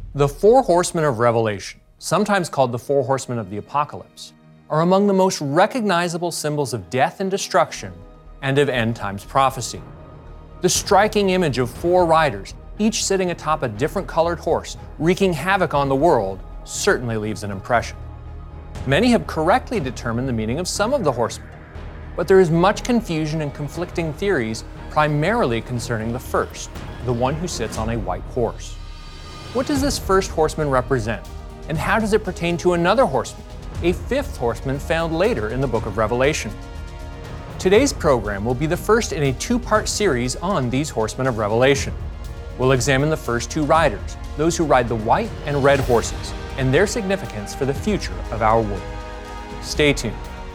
The four horsemen of Revelation, sometimes called the four horsemen of the Apocalypse, are among the most recognizable symbols of death and destruction and of end times prophecy. The striking image of four riders, each sitting atop a different colored horse, wreaking havoc on the world, certainly leaves an impression. Many have correctly determined the meaning of some of the horsemen, but there is much confusion and conflicting theories primarily concerning the first, the one who sits on a white horse. What does this first horseman represent, and how does it pertain to another horseman, a fifth horseman found later in the book of Revelation? Today's program will be the first in a two-part series on these horsemen of Revelation. We'll examine the first two riders, those who ride the white and red horses, and their significance for the future of our world. Stay tuned.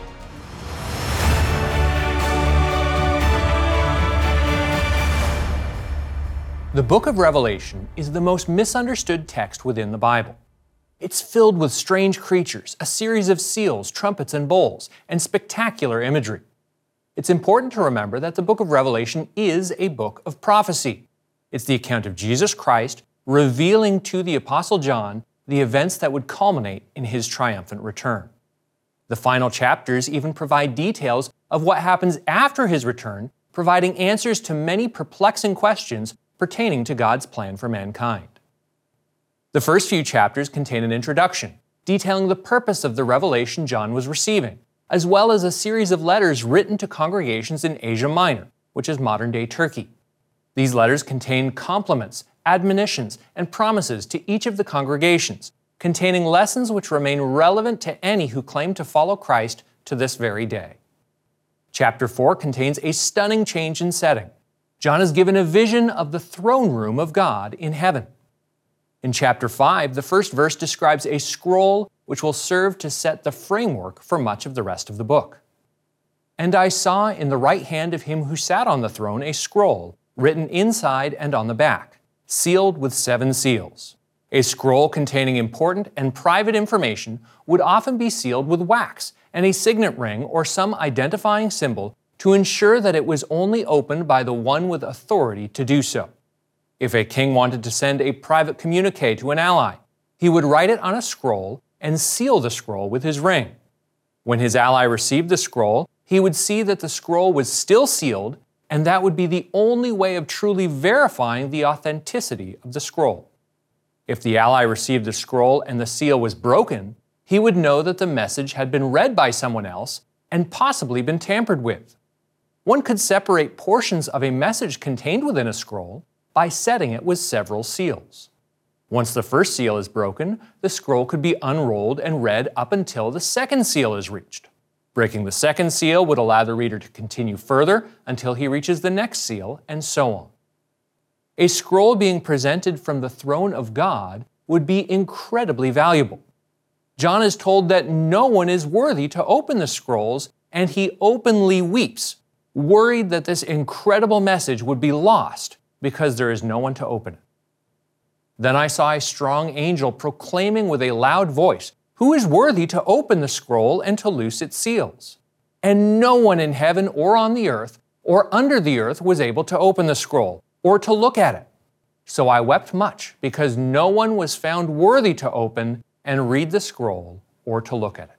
The book of Revelation is the most misunderstood text within the Bible. It's filled with strange creatures, a series of seals, trumpets, and bowls, and spectacular imagery. It's important to remember that the book of Revelation is a book of prophecy. It's the account of Jesus Christ revealing to the Apostle John the events that would culminate in his triumphant return. The final chapters even provide details of what happens after his return, providing answers to many perplexing questions pertaining to God's plan for mankind. The first few chapters contain an introduction, detailing the purpose of the revelation John was receiving, as well as a series of letters written to congregations in Asia Minor, which is modern-day Turkey. These letters contain compliments, admonitions, and promises to each of the congregations, containing lessons which remain relevant to any who claim to follow Christ to this very day. Chapter 4 contains a stunning change in setting. John is given a vision of the throne room of God in heaven. In chapter 5, the first verse describes a scroll which will serve to set the framework for much of the rest of the book. And I saw in the right hand of him who sat on the throne a scroll, written inside and on the back, sealed with 7 seals. A scroll containing important and private information would often be sealed with wax and a signet ring or some identifying symbol to ensure that it was only opened by the one with authority to do so. If a king wanted to send a private communique to an ally, he would write it on a scroll and seal the scroll with his ring. When his ally received the scroll, he would see that the scroll was still sealed, and that would be the only way of truly verifying the authenticity of the scroll. If the ally received the scroll and the seal was broken, he would know that the message had been read by someone else and possibly been tampered with. One could separate portions of a message contained within a scroll by setting it with several seals. Once the first seal is broken, the scroll could be unrolled and read up until the second seal is reached. Breaking the second seal would allow the reader to continue further until he reaches the next seal, and so on. A scroll being presented from the throne of God would be incredibly valuable. John is told that no one is worthy to open the scrolls, and he openly weeps, worried that this incredible message would be lost because there is no one to open it. Then I saw a strong angel proclaiming with a loud voice, "Who is worthy to open the scroll and to loose its seals?" And no one in heaven or on the earth or under the earth was able to open the scroll or to look at it. So I wept much because no one was found worthy to open and read the scroll or to look at it.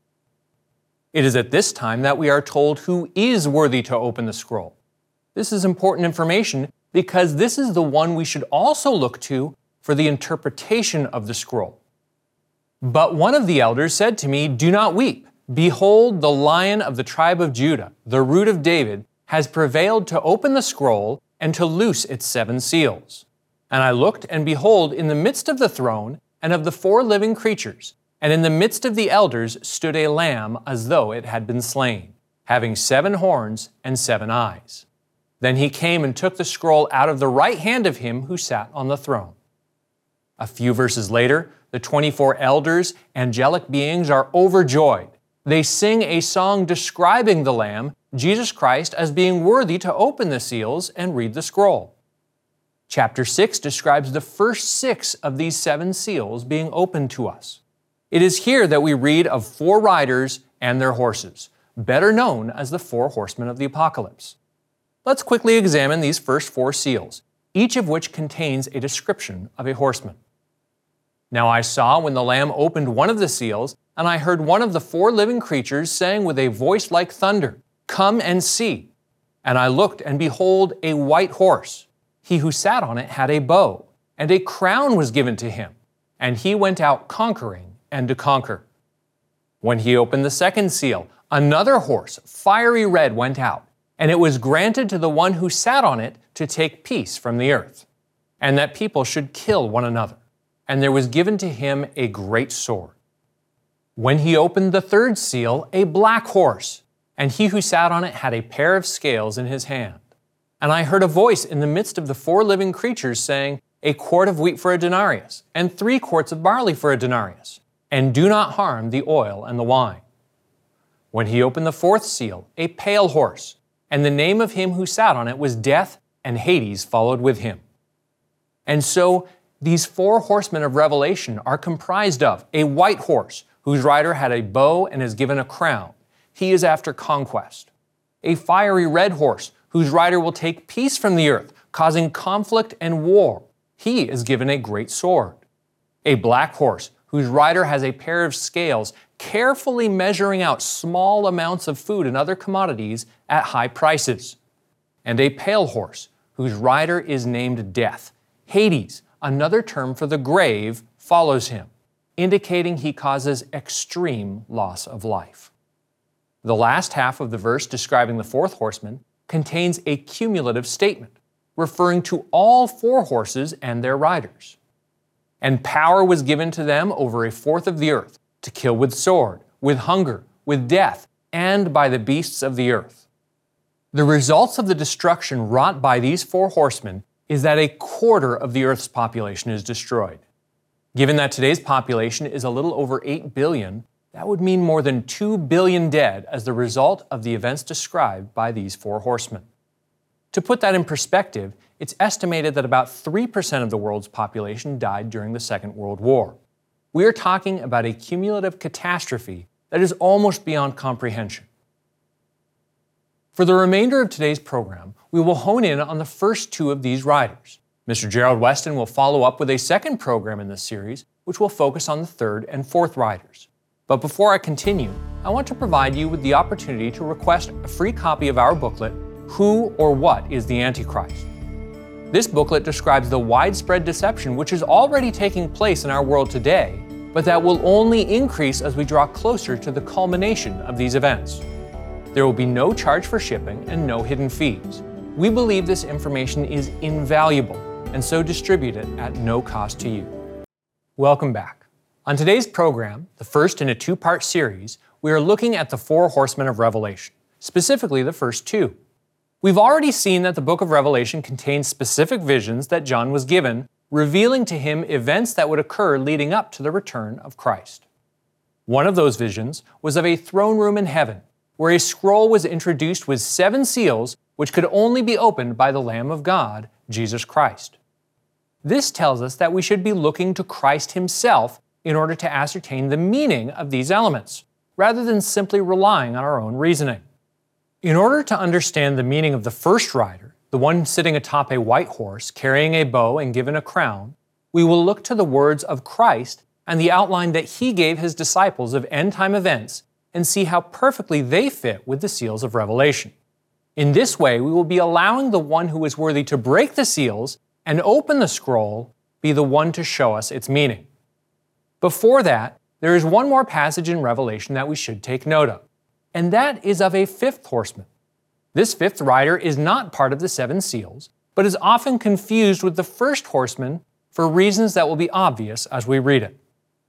It is at this time that we are told who is worthy to open the scroll. This is important information because this is the one we should also look to for the interpretation of the scroll. But one of the elders said to me, "Do not weep. Behold, the Lion of the tribe of Judah, the Root of David, has prevailed to open the scroll and to loose its 7 seals." And I looked, and behold, in the midst of the throne and of the 4 living creatures, and in the midst of the elders stood a lamb as though it had been slain, having 7 horns and 7 eyes. Then he came and took the scroll out of the right hand of him who sat on the throne. A few verses later, the 24 elders, angelic beings, are overjoyed. They sing a song describing the Lamb, Jesus Christ, as being worthy to open the seals and read the scroll. Chapter 6 describes the first 6 of these 7 seals being opened to us. It is here that we read of 4 riders and their horses, better known as the 4 horsemen of the Apocalypse. Let's quickly examine these first 4 seals, each of which contains a description of a horseman. Now I saw when the Lamb opened one of the seals, and I heard one of the four living creatures saying with a voice like thunder, "Come and see." And I looked, and behold, a white horse. He who sat on it had a bow, and a crown was given to him, and he went out conquering and to conquer. When he opened the second seal, another horse, fiery red, went out, and it was granted to the one who sat on it to take peace from the earth, and that people should kill one another. And there was given to him a great sword. When he opened the third seal, a black horse, and he who sat on it had a pair of scales in his hand. And I heard a voice in the midst of the four living creatures saying, "A quart of wheat for a denarius, and 3 quarts of barley for a denarius, and do not harm the oil and the wine." When he opened the fourth seal, a pale horse, and the name of him who sat on it was Death, and Hades followed with him. And so these 4 horsemen of Revelation are comprised of a white horse, whose rider had a bow and is given a crown. He is after conquest. A fiery red horse, whose rider will take peace from the earth, causing conflict and war. He is given a great sword. A black horse, whose rider has a pair of scales, carefully measuring out small amounts of food and other commodities at high prices. And a pale horse, whose rider is named Death. Hades, another term for the grave, follows him, indicating he causes extreme loss of life. The last half of the verse describing the fourth horseman contains a cumulative statement, referring to all 4 horses and their riders. And power was given to them over a fourth of the earth, to kill with sword, with hunger, with death, and by the beasts of the earth. The results of the destruction wrought by these 4 horsemen is that a quarter of the earth's population is destroyed. Given that today's population is a little over 8 billion, that would mean more than 2 billion dead as the result of the events described by these 4 horsemen. To put that in perspective, it's estimated that about 3% of the world's population died during the Second World War. We are talking about a cumulative catastrophe that is almost beyond comprehension. For the remainder of today's program, we will hone in on the first 2 of these riders. Mr. Gerald Weston will follow up with a second program in this series, which will focus on the 3rd and 4th riders. But before I continue, I want to provide you with the opportunity to request a free copy of our booklet, Who or What is the Antichrist? This booklet describes the widespread deception which is already taking place in our world today, but that will only increase as we draw closer to the culmination of these events. There will be no charge for shipping and no hidden fees. We believe this information is invaluable, and so distribute it at no cost to you. Welcome back. On today's program, the first in a 2-part series, we are looking at the 4 horsemen of Revelation, specifically the first 2. We've already seen that the book of Revelation contains specific visions that John was given, revealing to him events that would occur leading up to the return of Christ. One of those visions was of a throne room in heaven, where a scroll was introduced with 7 seals, which could only be opened by the Lamb of God, Jesus Christ. This tells us that we should be looking to Christ himself in order to ascertain the meaning of these elements, rather than simply relying on our own reasoning. In order to understand the meaning of the first rider, the one sitting atop a white horse, carrying a bow and given a crown, we will look to the words of Christ and the outline that he gave his disciples of end-time events and see how perfectly they fit with the seals of Revelation. In this way, we will be allowing the one who is worthy to break the seals and open the scroll be the one to show us its meaning. Before that, there is one more passage in Revelation that we should take note of, and that is of a 5th horseman. This 5th rider is not part of the 7 seals, but is often confused with the first horseman for reasons that will be obvious as we read it.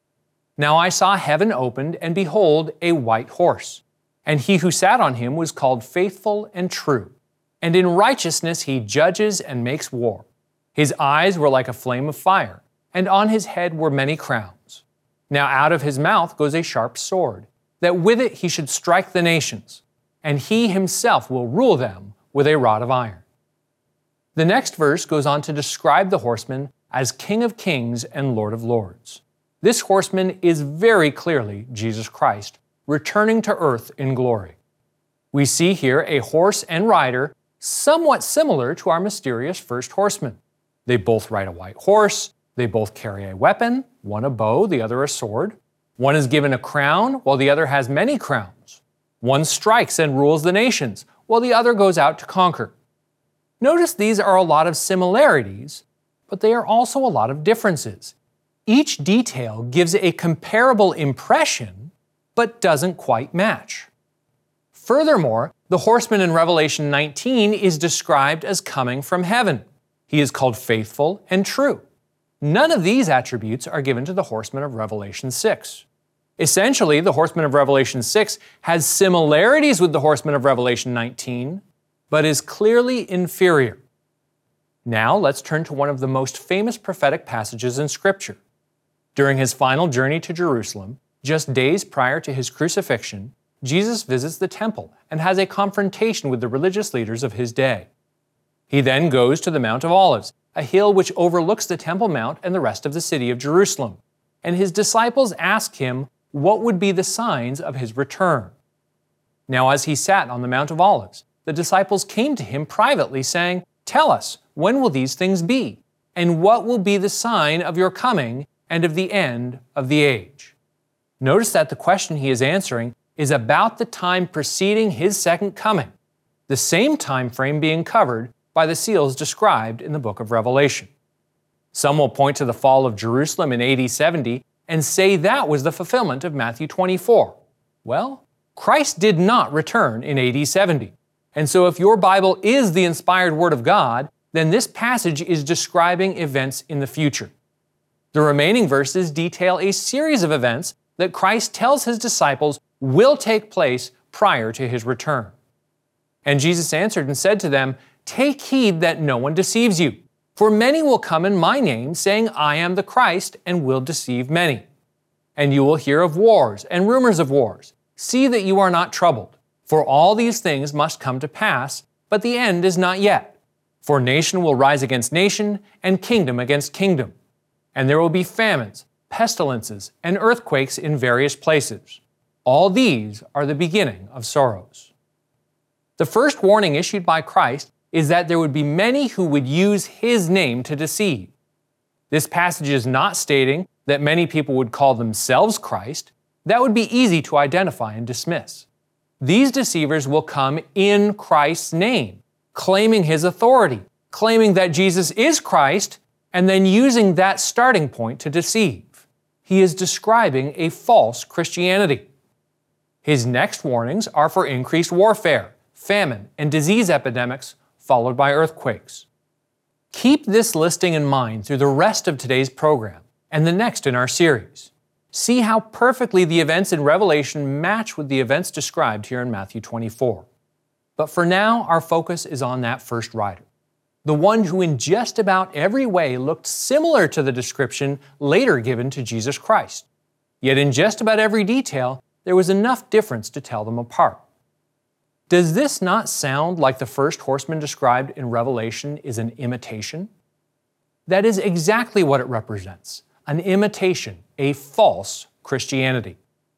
Now I saw heaven opened, and behold, a white horse. And he who sat on him was called Faithful and True. And in righteousness he judges and makes war. His eyes were like a flame of fire, and on his head were many crowns. Now out of his mouth goes a sharp sword, that with it he should strike the nations, and he himself will rule them with a rod of iron. The next verse goes on to describe the horseman as King of Kings and Lord of Lords. This horseman is very clearly Jesus Christ, returning to earth in glory. We see here a horse and rider somewhat similar to our mysterious first horseman. They both ride a white horse, They both carry a weapon, one a bow, the other a sword. One is given a crown, while the other has many crowns. One strikes and rules the nations, while the other goes out to conquer. Notice these are a lot of similarities, but they are also a lot of differences. Each detail gives a comparable impression, but doesn't quite match. Furthermore, the horseman in Revelation 19 is described as coming from heaven. He is called faithful and true. None of these attributes are given to the horseman of Revelation 6. Essentially, the horseman of Revelation 6 has similarities with the horseman of Revelation 19, but is clearly inferior. Now let's turn to one of the most famous prophetic passages in Scripture. During his final journey to Jerusalem, just days prior to his crucifixion, Jesus visits the temple and has a confrontation with the religious leaders of his day. He then goes to the Mount of Olives, a hill which overlooks the Temple Mount and the rest of the city of Jerusalem, and his disciples ask him what would be the signs of his return. Now, as he sat on the Mount of Olives, the disciples came to him privately, saying, "Tell us, when will these things be? And what will be the sign of your coming and of the end of the age?" Notice that the question he is answering is about the time preceding his second coming, the same time frame being covered by the seals described in the book of Revelation. Some will point to the fall of Jerusalem in AD 70 and say that was the fulfillment of Matthew 24. Well, Christ did not return in AD 70. And so if your Bible is the inspired Word of God, then this passage is describing events in the future. The remaining verses detail a series of events that Christ tells his disciples will take place prior to his return. And Jesus answered and said to them, "Take heed that no one deceives you. For many will come in my name, saying, 'I am the Christ,' and will deceive many. And you will hear of wars and rumors of wars. See that you are not troubled. For all these things must come to pass, but the end is not yet. For nation will rise against nation, and kingdom against kingdom. And there will be famines, pestilences, and earthquakes in various places. All these are the beginning of sorrows." The first warning issued by Christ is that there would be many who would use his name to deceive. This passage is not stating that many people would call themselves Christ. That would be easy to identify and dismiss. These deceivers will come in Christ's name, claiming his authority, claiming that Jesus is Christ, and then using that starting point to deceive. He is describing a false Christianity. His next warnings are for increased warfare, famine, and disease epidemics, followed by earthquakes. Keep this listing in mind through the rest of today's program and the next in our series. See how perfectly the events in Revelation match with the events described here in Matthew 24. But for now, our focus is on that first rider, the one who in just about every way looked similar to the description later given to Jesus Christ. Yet in just about every detail, there was enough difference to tell them apart. Does this not sound like the first horseman described in Revelation is an imitation? That is exactly what it represents, an imitation, a false Christianity.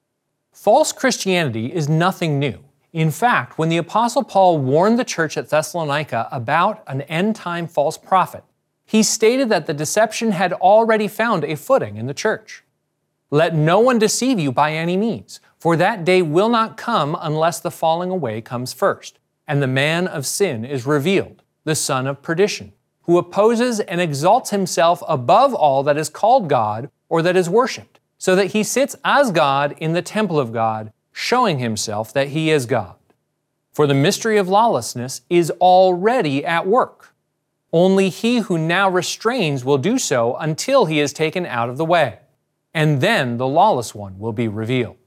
False Christianity is nothing new. In fact, when the Apostle Paul warned the church at Thessalonica about an end-time false prophet, he stated that the deception had already found a footing in the church. "Let no one deceive you by any means, for that day will not come unless the falling away comes first, and the man of sin is revealed, the son of perdition, who opposes and exalts himself above all that is called God or that is worshipped, so that he sits as God in the temple of God, showing himself that he is God. For the mystery of lawlessness is already at work. Only he who now restrains will do so until he is taken out of the way, and then the lawless one will be revealed."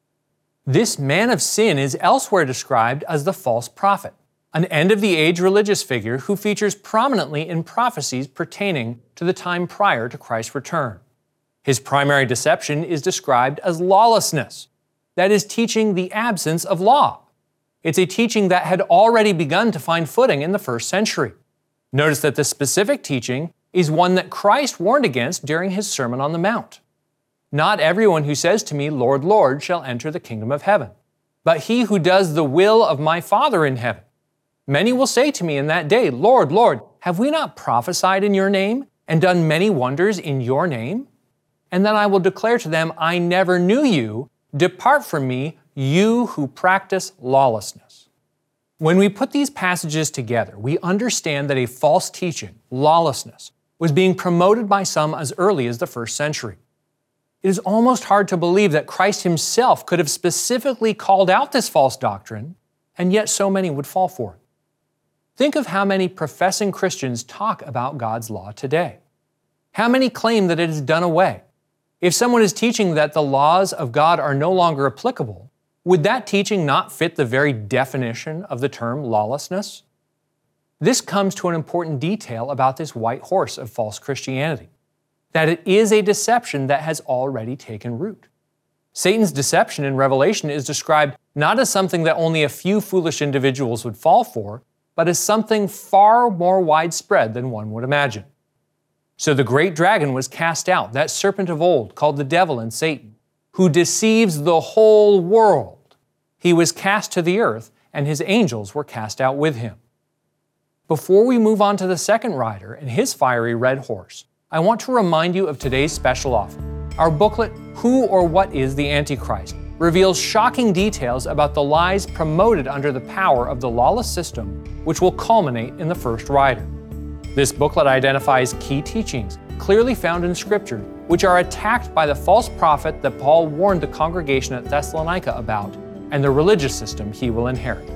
This man of sin is elsewhere described as the false prophet, an end-of-the-age religious figure who features prominently in prophecies pertaining to the time prior to Christ's return. His primary deception is described as lawlessness, that is, teaching the absence of law. It's a teaching that had already begun to find footing in the first century. Notice that the specific teaching is one that Christ warned against during his Sermon on the Mount. "Not everyone who says to me, 'Lord, Lord,' shall enter the kingdom of heaven, but he who does the will of my Father in heaven. Many will say to me in that day, 'Lord, Lord, have we not prophesied in your name, and done many wonders in your name? And then I will declare to them, I never knew you. Depart from me, you who practice lawlessness. When we put these passages together, we understand that a false teaching, lawlessness, was being promoted by some as early as the first century. It is almost hard to believe that Christ himself could have specifically called out this false doctrine, and yet so many would fall for it. Think of how many professing Christians talk about God's law today. How many claim that it is done away? If someone is teaching that the laws of God are no longer applicable, would that teaching not fit the very definition of the term lawlessness? This comes to an important detail about this white horse of false Christianity, that it is a deception that has already taken root. Satan's deception in Revelation is described not as something that only a few foolish individuals would fall for, but as something far more widespread than one would imagine. So the great dragon was cast out, that serpent of old called the devil and Satan, who deceives the whole world. He was cast to the earth, and his angels were cast out with him. Before we move on to the second rider and his fiery red horse, I want to remind you of today's special offer. Our booklet, Who or What is the Antichrist, reveals shocking details about the lies promoted under the power of the lawless system, which will culminate in the first rider. This booklet identifies key teachings clearly found in Scripture, which are attacked by the false prophet that Paul warned the congregation at Thessalonica about, and the religious system he will inherit.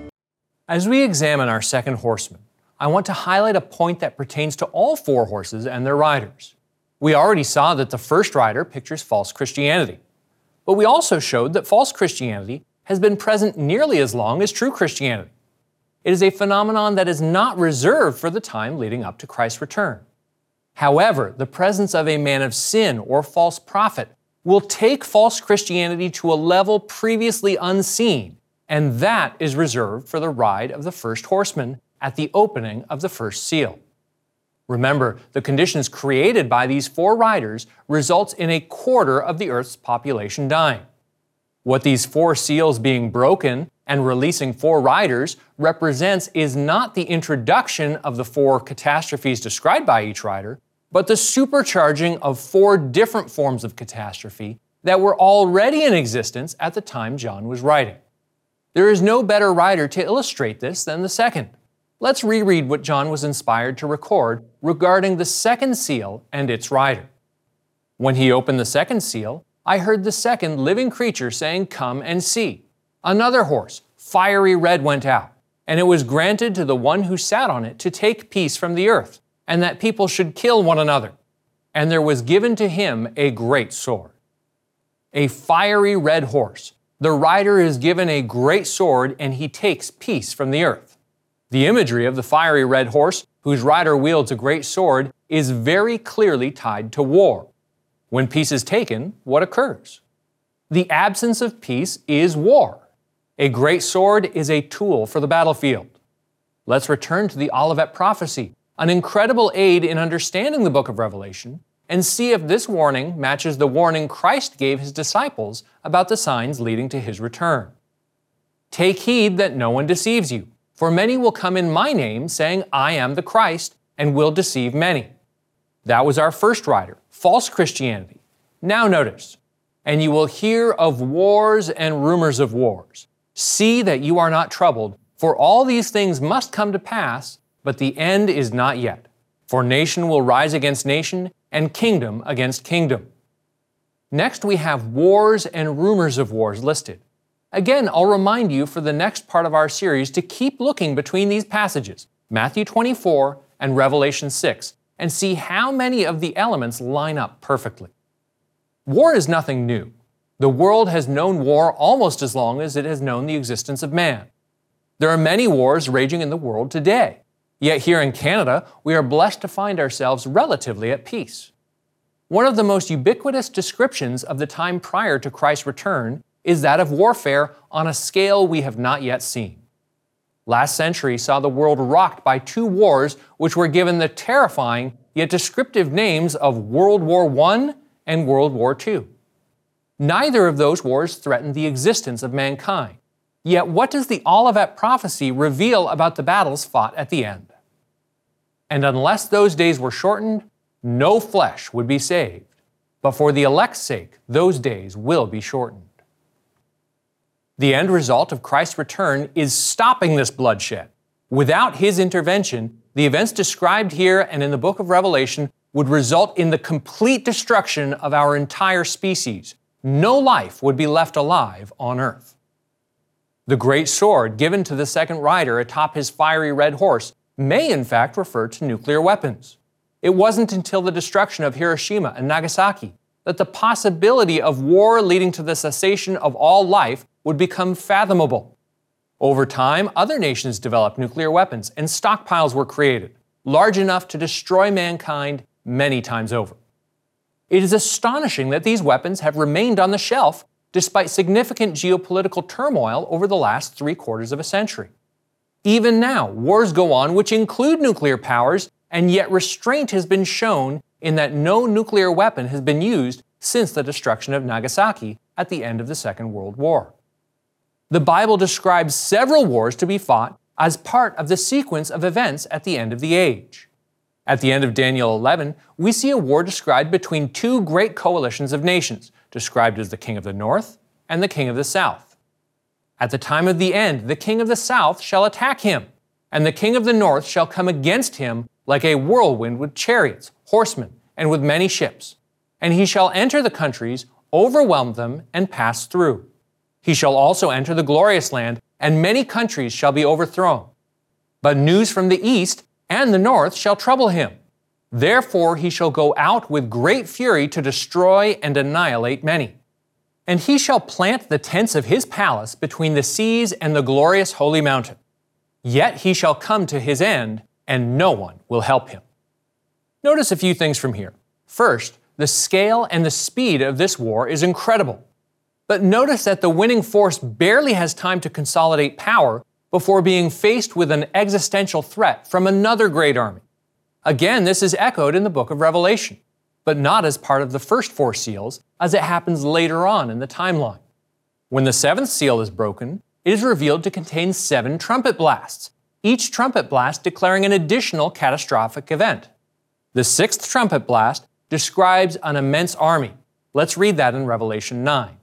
As we examine our second horseman, I want to highlight a point that pertains to all four horses and their riders. We already saw that the first rider pictures false Christianity, but we also showed that false Christianity has been present nearly as long as true Christianity. It is a phenomenon that is not reserved for the time leading up to Christ's return. However, the presence of a man of sin or false prophet will take false Christianity to a level previously unseen, and that is reserved for the ride of the first horseman at the opening of the first seal. Remember, the conditions created by these four riders results in a quarter of the Earth's population dying. What these four seals being broken and releasing four riders represents is not the introduction of the four catastrophes described by each rider, but the supercharging of four different forms of catastrophe that were already in existence at the time John was writing. There is no better rider to illustrate this than the second. Let's reread what John was inspired to record regarding the second seal and its rider. When he opened the second seal, I heard the second living creature saying, "Come and see." Another horse, fiery red, went out, and it was granted to the one who sat on it to take peace from the earth, and that people should kill one another. And there was given to him a great sword. A fiery red horse. The rider is given a great sword, and he takes peace from the earth. The imagery of the fiery red horse, whose rider wields a great sword, is very clearly tied to war. When peace is taken, what occurs? The absence of peace is war. A great sword is a tool for the battlefield. Let's return to the Olivet prophecy, an incredible aid in understanding the book of Revelation, and see if this warning matches the warning Christ gave his disciples about the signs leading to his return. Take heed that no one deceives you, for many will come in my name, saying, I am the Christ, and will deceive many. That was our first rider, false Christianity. Now notice, and you will hear of wars and rumors of wars. See that you are not troubled, for all these things must come to pass, but the end is not yet. For nation will rise against nation, and kingdom against kingdom. Next, we have wars and rumors of wars listed. Again, I'll remind you for the next part of our series to keep looking between these passages, Matthew 24 and Revelation 6, and see how many of the elements line up perfectly. War is nothing new. The world has known war almost as long as it has known the existence of man. There are many wars raging in the world today. Yet here in Canada, we are blessed to find ourselves relatively at peace. One of the most ubiquitous descriptions of the time prior to Christ's return is that of warfare on a scale we have not yet seen. Last century saw the world rocked by two wars which were given the terrifying yet descriptive names of World War I and World War II. Neither of those wars threatened the existence of mankind. Yet what does the Olivet prophecy reveal about the battles fought at the end? And unless those days were shortened, no flesh would be saved, but for the elect's sake, those days will be shortened. The end result of Christ's return is stopping this bloodshed. Without His intervention, the events described here and in the book of Revelation would result in the complete destruction of our entire species. No life would be left alive on earth. The great sword given to the second rider atop his fiery red horse may in fact refer to nuclear weapons. It wasn't until the destruction of Hiroshima and Nagasaki that the possibility of war leading to the cessation of all life would become fathomable. Over time, other nations developed nuclear weapons and stockpiles were created, large enough to destroy mankind many times over. It is astonishing that these weapons have remained on the shelf despite significant geopolitical turmoil over the last 3/4 of a century. Even now, wars go on which include nuclear powers, and yet restraint has been shown in that no nuclear weapon has been used since the destruction of Nagasaki at the end of the Second World War. The Bible describes several wars to be fought as part of the sequence of events at the end of the age. At the end of Daniel 11, we see a war described between two great coalitions of nations, described as the King of the North and the King of the South. At the time of the end, the King of the South shall attack him, and the King of the North shall come against him like a whirlwind with chariots, horsemen, and with many ships. And he shall enter the countries, overwhelm them, and pass through. He shall also enter the glorious land, and many countries shall be overthrown. But news from the east and the north shall trouble him. Therefore he shall go out with great fury to destroy and annihilate many. And he shall plant the tents of his palace between the seas and the glorious holy mountain. Yet he shall come to his end, and no one will help him. Notice a few things from here. First, the scale and the speed of this war is incredible. But notice that the winning force barely has time to consolidate power before being faced with an existential threat from another great army. Again, this is echoed in the book of Revelation, but not as part of the first 4 seals, as it happens later on in the timeline. When the 7th seal is broken, it is revealed to contain 7 trumpet blasts, each trumpet blast declaring an additional catastrophic event. The 6th trumpet blast describes an immense army. Let's read that in Revelation 9.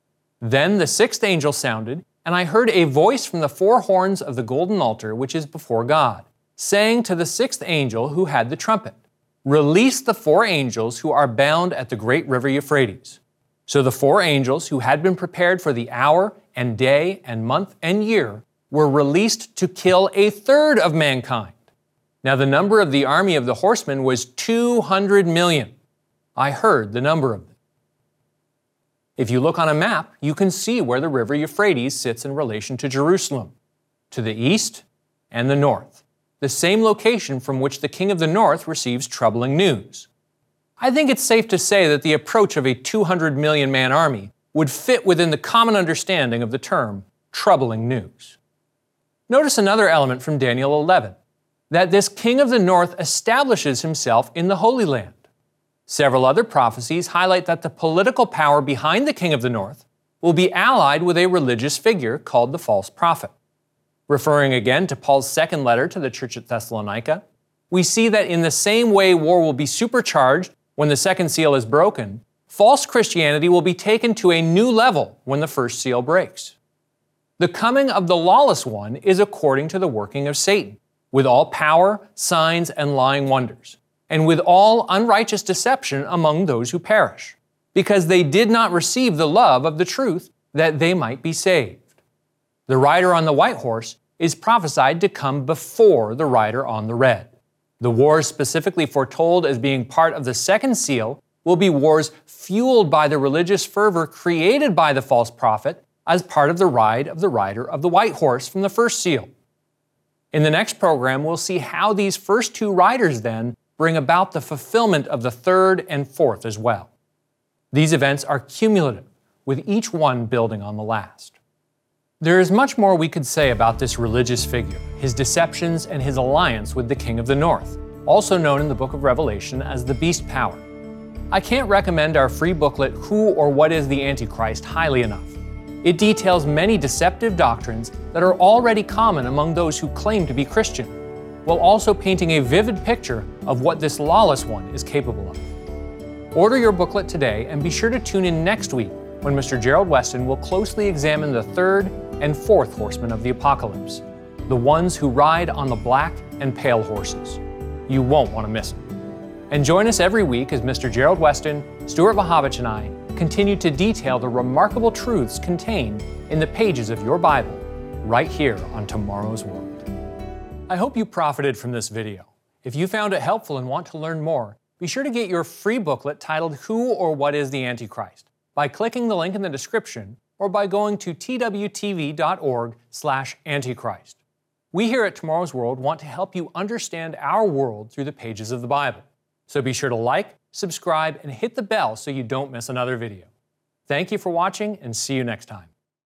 Then the 6th angel sounded, and I heard a voice from the 4 horns of the golden altar which is before God, saying to the 6th angel who had the trumpet, "Release the 4 angels who are bound at the great river Euphrates." So the 4 angels who had been prepared for the hour and day and month and year were released to kill 1/3 of mankind. Now the number of the army of the horsemen was 200 million. I heard the number of them. If you look on a map, you can see where the river Euphrates sits in relation to Jerusalem, to the east and the north, the same location from which the King of the North receives troubling news. I think it's safe to say that the approach of a 200 million man army would fit within the common understanding of the term troubling news. Notice another element from Daniel 11, that this King of the North establishes himself in the Holy Land. Several other prophecies highlight that the political power behind the King of the North will be allied with a religious figure called the false prophet. Referring again to Paul's second letter to the church at Thessalonica, we see that in the same way war will be supercharged when the second seal is broken, false Christianity will be taken to a new level when the first seal breaks. The coming of the lawless one is according to the working of Satan, with all power, signs, and lying wonders, and with all unrighteous deception among those who perish, because they did not receive the love of the truth that they might be saved. The rider on the white horse is prophesied to come before the rider on the red. The wars specifically foretold as being part of the second seal will be wars fueled by the religious fervor created by the false prophet as part of the ride of the rider of the white horse from the first seal. In the next program, we'll see how these first 2 riders then bring about the fulfillment of the third and fourth as well. These events are cumulative, with each one building on the last. There is much more we could say about this religious figure, his deceptions, and his alliance with the King of the North, also known in the book of Revelation as the Beast Power. I can't recommend our free booklet, Who or What is the Antichrist, highly enough. It details many deceptive doctrines that are already common among those who claim to be Christian. while also painting a vivid picture of what this lawless one is capable of. Order your booklet today and be sure to tune in next week when Mr. Gerald Weston will closely examine the third and fourth horsemen of the apocalypse, the ones who ride on the black and pale horses. You won't want to miss them. And join us every week as Mr. Gerald Weston, Stuart Wachowicz, and I continue to detail the remarkable truths contained in the pages of your Bible right here on Tomorrow's World. I hope you profited from this video. If you found it helpful and want to learn more, be sure to get your free booklet titled Who or What is the Antichrist by clicking the link in the description or by going to twtv.org/Antichrist. We here at Tomorrow's World want to help you understand our world through the pages of the Bible. So be sure to like, subscribe, and hit the bell so you don't miss another video. Thank you for watching, and see you next time.